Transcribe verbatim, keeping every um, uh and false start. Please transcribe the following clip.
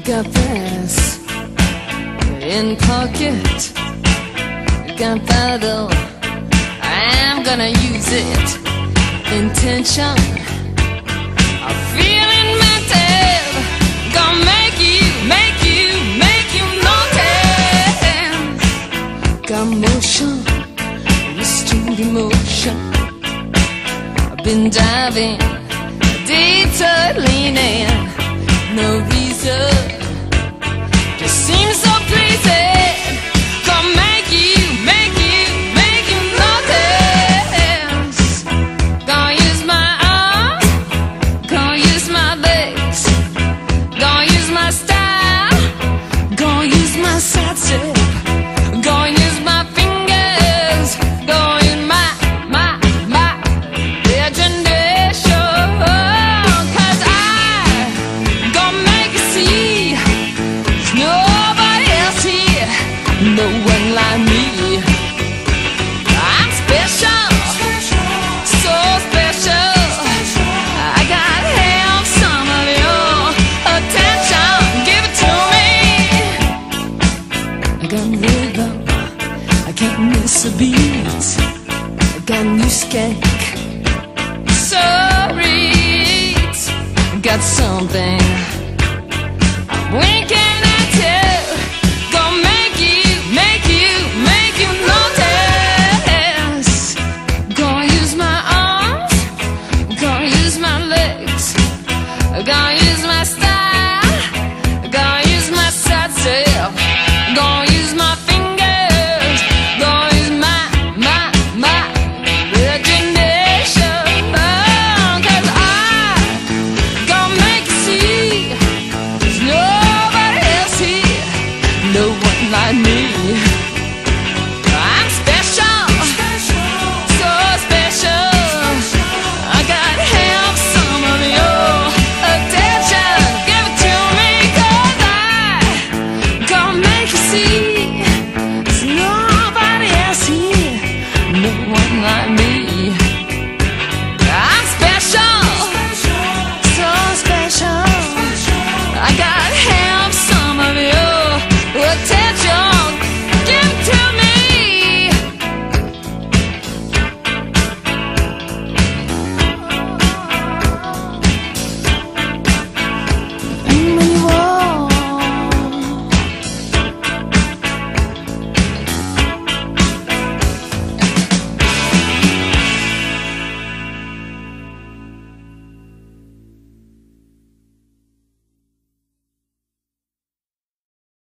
Got brass in pocket, gunpowder, I'm gonna use it. Intention of feeling mental, gonna make you, make you, make you notice. Got motion, restrained emotion. I've been diving, detour leaning, no reason, just seems so pleasing. Gonna make you, make you, make you notice. Gonna use my arm, gonna use my legs, gonna use my style, gonna use my side step, gonna use my fingers, gonna use my, my, my legendary show. Cause I gonna make you see there's nobody else here, no one like me. I'm special, so special. I gotta have some of your attention, give it to me. I got rhythm, I can't miss a beat. I got new skank, sorry, got something I'm winking.